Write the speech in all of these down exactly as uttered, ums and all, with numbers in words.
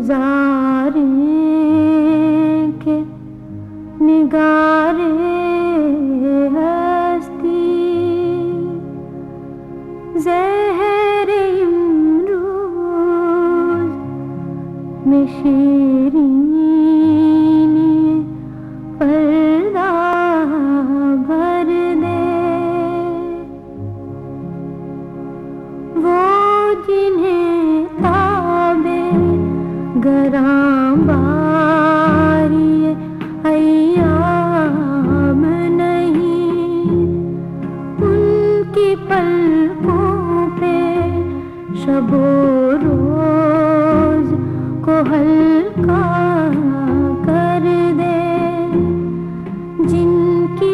गुजारे के निगारे हस्ती ज़हरे इमरूज़ में शीरीनी पर्दा भर दे। वो जिन्हें ताबे गरां बारी अय्याम नहीं, उनकी पलकों पे शबो रोज को हल्का कर दे। जिनकी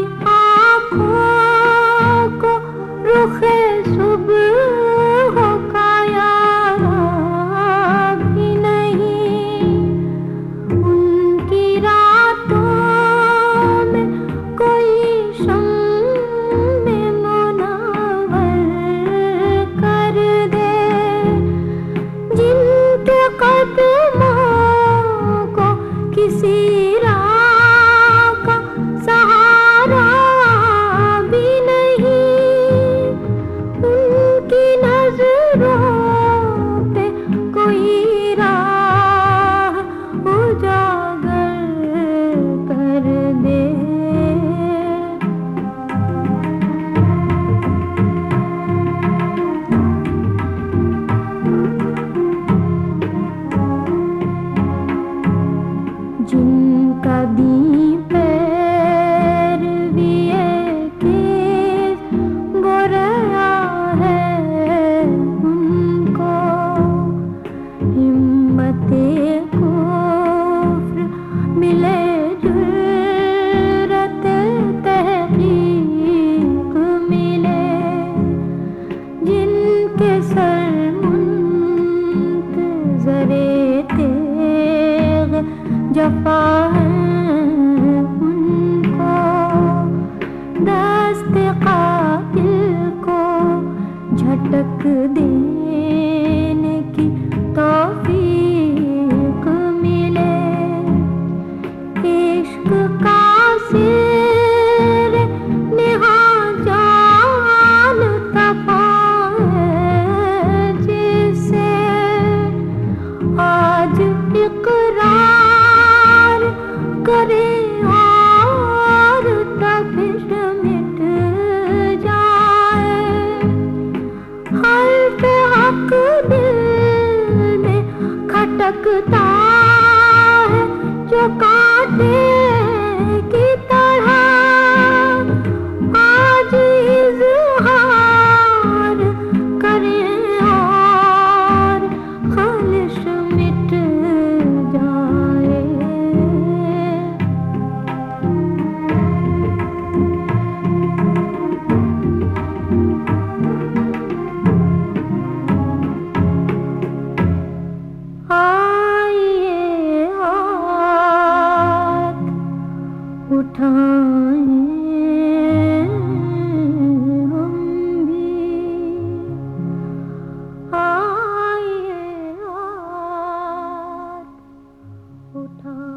आँखों को रुखे सुबह हो का यारा भी नहीं, उनकी रातों में कोई शम्मे मुनव्वर कर दे। जिनके कदमों को किसी राह का सहारा भी नहीं, उनकी नजरों पे कोई राह उजागर कर दे। जिनका दी पैरवी के गोरया है, उनको हिम्मते कुफ्र मिले जुर्रत तहकीक मिले। जिनके सर मुंतज़रे तेग़ जफ़ा है, उनको दस्ते क़ातिल को झटक देने की तौफ़ीक़ मिले। इश्क़ का सिर निहा जान तपाए जिसे आज इक़रार करे और तफ़िश मिट जाए। हर्फ़ हक़ दिल में खटकता है जो कांटे की तरह, आज इज़हार करें और ख़लिश मिट जाए। आइए हाथ उठाएं हम भी, आइए हाथ उठाएं।